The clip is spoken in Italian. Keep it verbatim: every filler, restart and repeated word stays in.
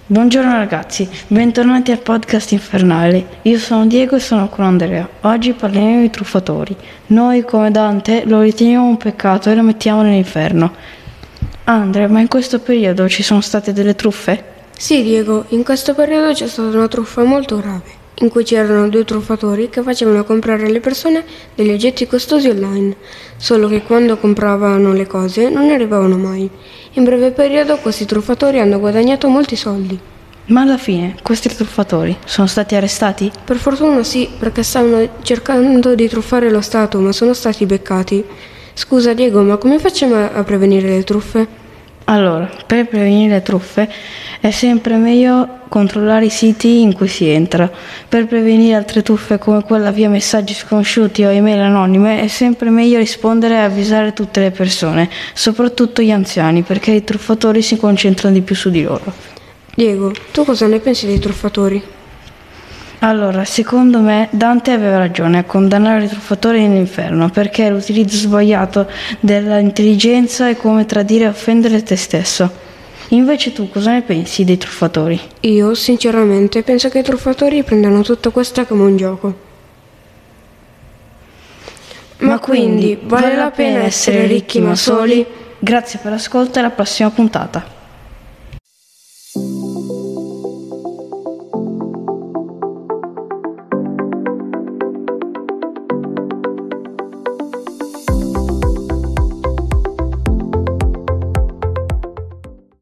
Buongiorno ragazzi, bentornati al podcast Infernale. Io sono Diego e sono con Andrea. Oggi parleremo di truffatori. Noi, come Dante, lo riteniamo un peccato e lo mettiamo nell'inferno. Andrea, ma in questo periodo ci sono state delle truffe? Sì, Diego, in questo periodo c'è stata una truffa molto grave, in cui c'erano due truffatori che facevano comprare alle persone degli oggetti costosi online, solo che quando compravano le cose non ne arrivavano mai. In breve periodo questi truffatori hanno guadagnato molti soldi. Ma alla fine, questi truffatori sono stati arrestati? Per fortuna sì, perché stavano cercando di truffare lo Stato, ma sono stati beccati. Scusa Diego, ma come facciamo a prevenire le truffe? Allora, per prevenire le truffe è sempre meglio controllare i siti in cui si entra. Per prevenire altre truffe come quella via messaggi sconosciuti o email anonime è sempre meglio rispondere e avvisare tutte le persone, soprattutto gli anziani, perché i truffatori si concentrano di più su di loro. Diego, tu cosa ne pensi dei truffatori? Allora, secondo me Dante aveva ragione a condannare i truffatori nell'inferno, perché l'utilizzo sbagliato dell'intelligenza è come tradire e offendere te stesso. Invece tu cosa ne pensi dei truffatori? Io, sinceramente, penso che i truffatori prendano tutto questo come un gioco. Ma, ma quindi, vale la pena essere ricchi ma soli? Grazie per l'ascolto e alla prossima puntata.